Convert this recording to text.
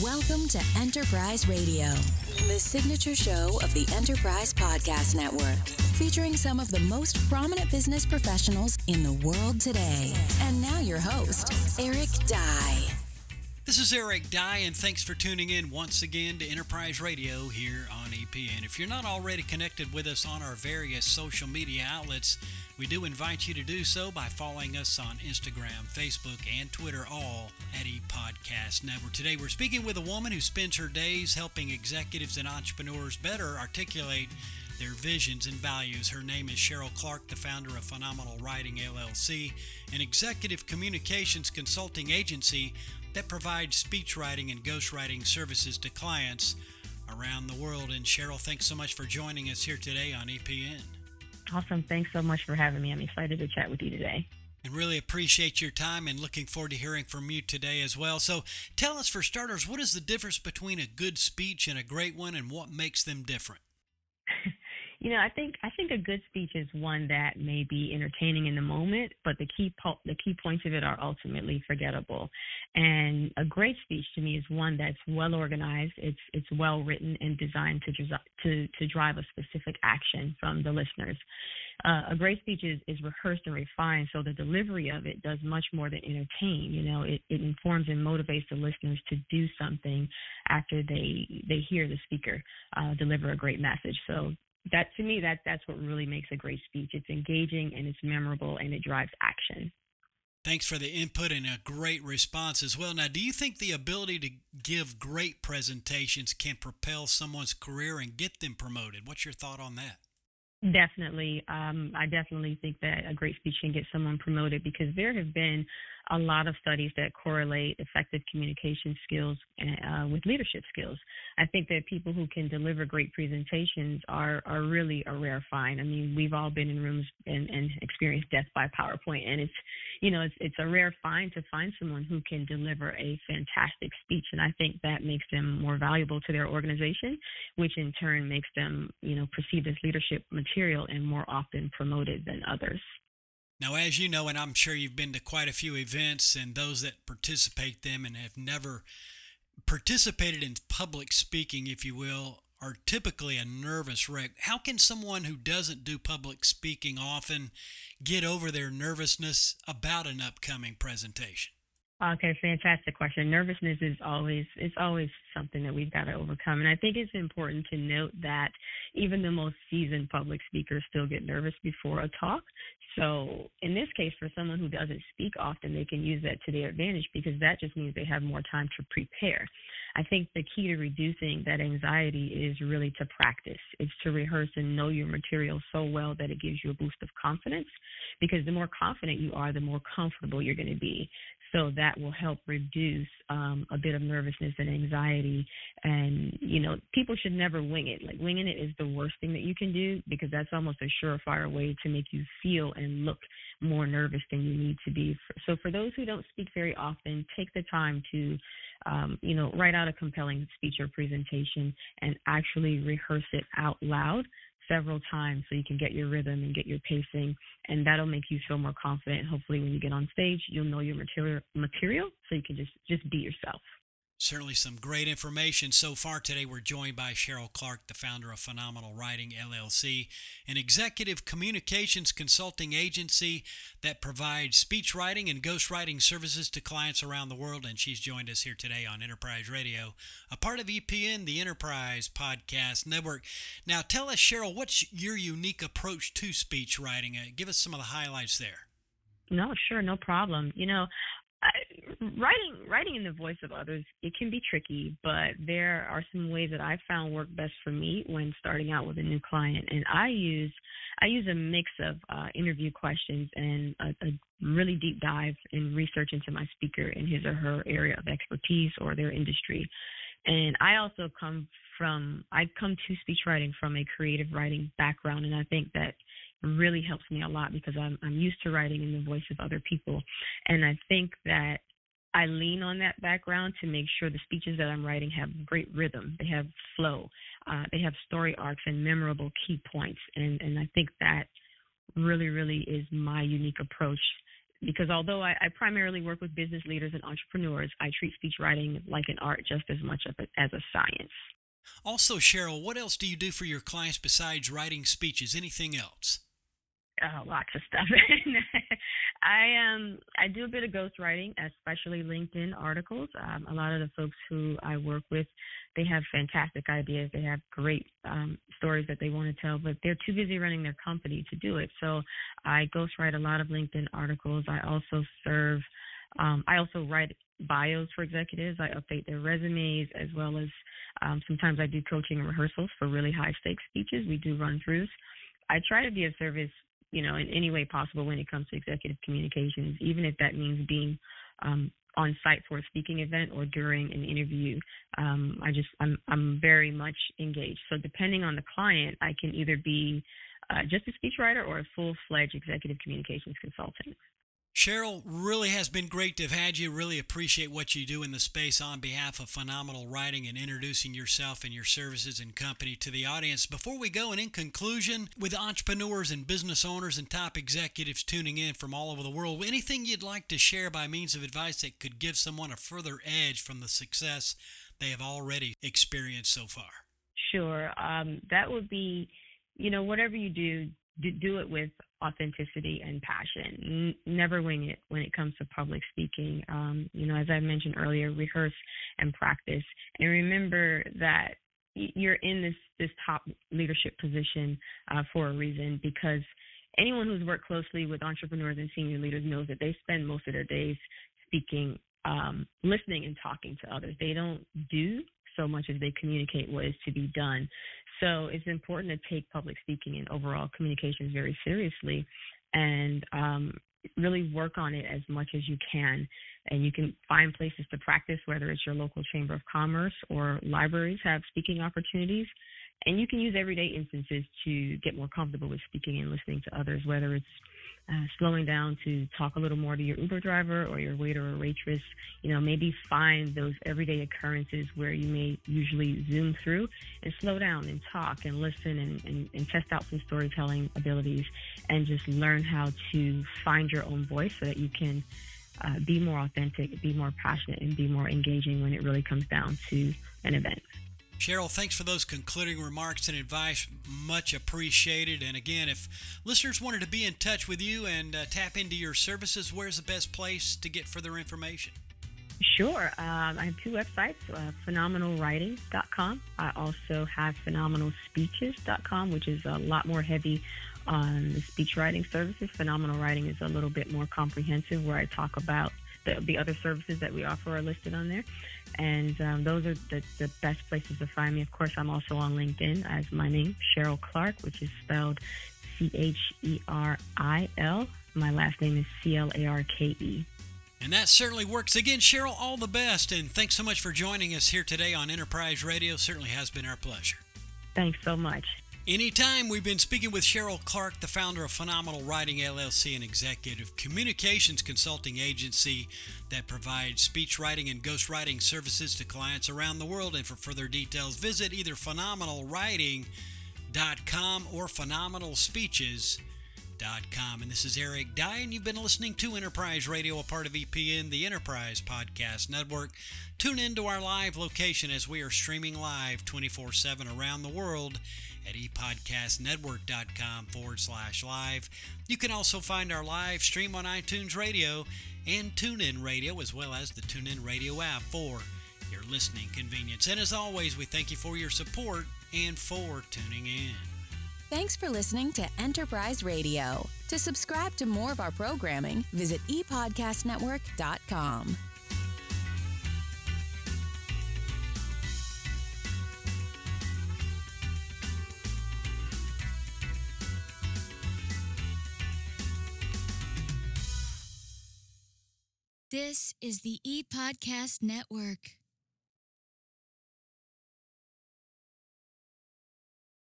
Welcome to Enterprise Radio, the signature show of the Enterprise Podcast Network, featuring some of the most prominent business professionals in the world today. And now your host, Eric Dye. This is Eric Dye, and thanks for tuning in once again to Enterprise Radio here on EPN. If you're not already connected with us on our various social media outlets, we do invite you to do so by following us on Instagram, Facebook, and Twitter, all at ePodcast Network. Today we're speaking with a woman who spends her days helping executives and entrepreneurs better articulate their visions and values. Her name is Cheryl Clark, the founder of Phenomenal Writing, LLC, an executive communications consulting agency that provides speech writing and ghostwriting services to clients around the world. And Cheryl, thanks so much for joining us here today on EPN. Awesome. Thanks so much for having me. I'm excited to chat with you today. And really appreciate your time and looking forward to hearing from you today as well. So tell us, for starters, what is the difference between a good speech and a great one, and what makes them different? I think a good speech is one that may be entertaining in the moment, but the key points of it are ultimately forgettable. And a great speech to me is one that's well organized, it's well written and designed to drive a specific action from the listeners. A great speech is rehearsed and refined, so the delivery of it does much more than entertain. It informs and motivates the listeners to do something after they hear the speaker deliver a great message. So that, to me, that's what really makes a great speech. It's engaging and it's memorable and it drives action. Thanks for the input and a great response as well. Now, do you think the ability to give great presentations can propel someone's career and get them promoted? What's your thought on that? Definitely. I definitely think that a great speech can get someone promoted, because there have been a lot of studies that correlate effective communication skills with leadership skills. I think that people who can deliver great presentations are really a rare find. I mean, we've all been in rooms and experienced death by PowerPoint, and it's a rare find to find someone who can deliver a fantastic speech, and I think that makes them more valuable to their organization, which in turn makes them, perceived as leadership material and more often promoted than others. Now, as you know, and I'm sure you've been to quite a few events, and those that participate them and have never participated in public speaking, if you will, are typically a nervous wreck. How can someone who doesn't do public speaking often get over their nervousness about an upcoming presentation? Okay, fantastic question. Nervousness is always something that we've got to overcome. And I think it's important to note that even the most seasoned public speakers still get nervous before a talk. So in this case, for someone who doesn't speak often, they can use that to their advantage, because that just means they have more time to prepare. I think the key to reducing that anxiety is really to practice. It's to rehearse and know your material so well that it gives you a boost of confidence, because the more confident you are, the more comfortable you're going to be. So that will help reduce a bit of nervousness and anxiety. And, people should never wing it. Like, winging it is the worst thing that you can do, because that's almost a surefire way to make you feel and look more nervous than you need to be. So for those who don't speak very often, take the time to, write out a compelling speech or presentation and actually rehearse it out loud several times so you can get your rhythm and get your pacing, and that'll make you feel more confident. Hopefully when you get on stage, you'll know your material so you can just be yourself. Certainly some great information so far today. We're joined by Cheryl Clark, the founder of Phenomenal Writing, LLC, an executive communications consulting agency that provides speech writing and ghostwriting services to clients around the world. And she's joined us here today on Enterprise Radio, a part of EPN, the Enterprise Podcast Network. Now, tell us, Cheryl, what's your unique approach to speech writing? Give us some of the highlights there. No, sure, no problem. Writing in the voice of others, it can be tricky, but there are some ways that I found work best for me when starting out with a new client. And I use a mix of interview questions and a really deep dive in research into my speaker in his or her area of expertise or their industry. And I also come to speech writing from a creative writing background, and I think that really helps me a lot, because I'm used to writing in the voice of other people. And I think that I lean on that background to make sure the speeches that I'm writing have great rhythm, they have flow, they have story arcs and memorable key points. And I think that really, really is my unique approach because although I primarily work with business leaders and entrepreneurs, I treat speech writing like an art just as much as a science. Also, Cheryl, what else do you do for your clients besides writing speeches? Anything else? Lots of stuff. I do a bit of ghostwriting, especially LinkedIn articles. A lot of the folks who I work with, they have fantastic ideas. They have great stories that they want to tell, but they're too busy running their company to do it. So I ghostwrite a lot of LinkedIn articles. I also write bios for executives. I update their resumes, as well as sometimes I do coaching and rehearsals for really high stakes speeches. We do run throughs. I try to be of service, in any way possible when it comes to executive communications, even if that means being on site for a speaking event or during an interview. I'm very much engaged. So depending on the client, I can either be just a speechwriter or a full-fledged executive communications consultant. Cheryl, really has been great to have had you. Really appreciate what you do in the space on behalf of Phenomenal Writing and introducing yourself and your services and company to the audience. Before we go, and in conclusion, with entrepreneurs and business owners and top executives tuning in from all over the world, anything you'd like to share by means of advice that could give someone a further edge from the success they have already experienced so far? Sure. That would be, whatever you do it with authenticity and passion. Never wing it when it comes to public speaking. As I mentioned earlier, rehearse and practice. And remember that you're in this top leadership position for a reason, because anyone who's worked closely with entrepreneurs and senior leaders knows that they spend most of their days speaking, listening and talking to others. They don't do so much as they communicate what is to be done. So it's important to take public speaking and overall communications very seriously, and really work on it as much as you can. And you can find places to practice, whether it's your local chamber of commerce or libraries have speaking opportunities. And you can use everyday instances to get more comfortable with speaking and listening to others, whether it's slowing down to talk a little more to your Uber driver or your waiter or waitress. Maybe find those everyday occurrences where you may usually zoom through and slow down and talk and listen and test out some storytelling abilities, and just learn how to find your own voice so that you can be more authentic, be more passionate, and be more engaging when it really comes down to an event. Cheryl, thanks for those concluding remarks and advice. Much appreciated. And again, if listeners wanted to be in touch with you and tap into your services, where's the best place to get further information? Sure. I have two websites, phenomenalwriting.com. I also have phenomenalspeeches.com, which is a lot more heavy on the speech writing services. Phenomenal Writing is a little bit more comprehensive, where I talk about the other services that we offer are listed on there. And those are the best places to find me. Of course, I'm also on LinkedIn as my name, Cheryl Clarke, which is spelled Cheril. My last name is Clarke. And that certainly works. Again, Cheryl, all the best. And thanks so much for joining us here today on Enterprise Radio. Certainly has been our pleasure. Thanks so much. Anytime. We've been speaking with Cheryl Clarke, the founder of Phenomenal Writing LLC, an executive communications consulting agency that provides speech writing and ghostwriting services to clients around the world. And for further details, visit either phenomenalwriting.com or phenomenalspeeches.com. And this is Eric Dye, and you've been listening to Enterprise Radio, a part of EPN, the Enterprise Podcast Network. Tune in to our live location as we are streaming live 24/7 around the world at epodcastnetwork.com/live. You can also find our live stream on iTunes Radio and TuneIn Radio, as well as the TuneIn Radio app for your listening convenience. And as always, we thank you for your support and for tuning in. Thanks for listening to Enterprise Radio. To subscribe to more of our programming, visit epodcastnetwork.com. This is the ePodcast Network.